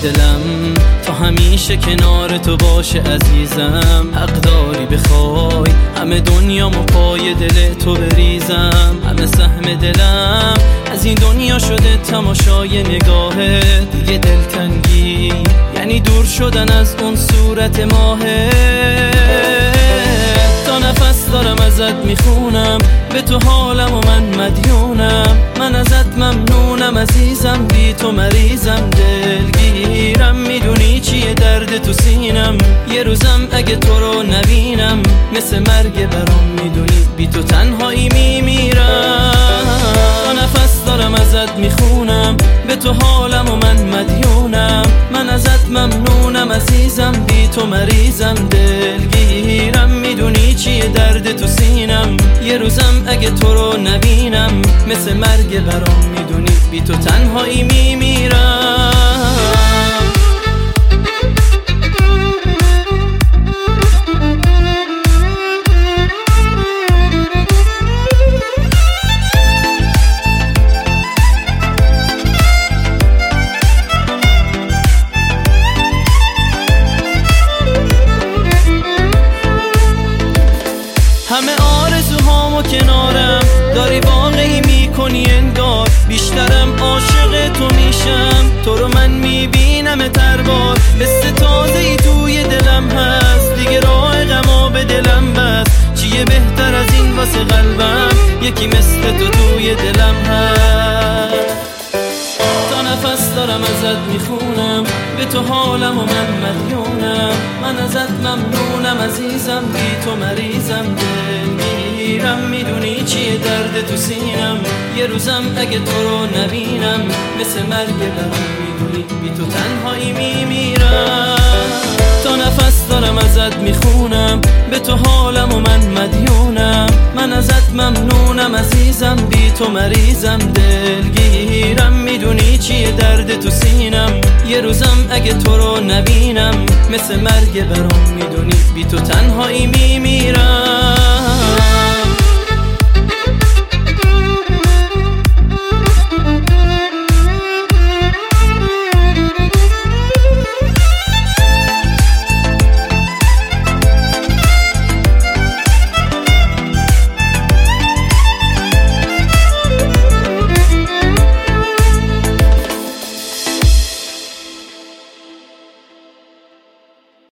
دلم تا همیشه کنار تو باشه عزیزم. حق داری بخوای همه دنیامو پای دل تو بریزم. همه سهم دلم از این دنیا شده تماشای نگاهه. دیگه دلتنگی یعنی دور شدن از اون صورت ماهه. تا نفس دارم ازت میخونم به تو حالم و من مدیونم. من ازت ممنونم عزیزم، بی تو مریضم دلگیرم. میدونی چیه درد تو سینم، یه روزم اگه تو رو نبینم مثل مرگ برام. میدونی بی تو تنهایی میمیرم. تا نفس دارم ازت میخونم به تو حالم و من مدیونم. من ازت ممنونم عزیزم، بی تو مریضم دلگیرم. میدونی چیه درد تو سینم، یه روزم اگه تو رو نبینم مثل مرگ برام. میدونی بی تو تنهایی میمیرم. همه آرزوهامو کنارم داری واقعی میکنی انگار. بیشترم عاشق تو میشم، تو رو من میبینم تربار. حس تازه‌ای توی دلم هست، دیگه راه غما به دلم بس. چیه بهتر از این واسه قلبم، یکی مثل تو توی دلم هست. تا نفس دارم ازت میخونم به تو حالم و من مدیونم. من ازت ممنونم عزیزم، بی تو مریضم دلگیرم. میدونی چیه درد تو سینم، یه روزم اگه تو رو نبینم مثل مرگ برام. میدونی بی تو تنهایی میمیرم. تا نفس دارم ازت میخونم به تو حالم و من مدیونم. من ازت ممنونم عزیزم، بی تو مریضم دلگیرم. میدونی چیه درد تو سینم، یه روزم اگه تو رو نبینم مثل مرگ برام. میدونی بی تو تنهایی میمیرم.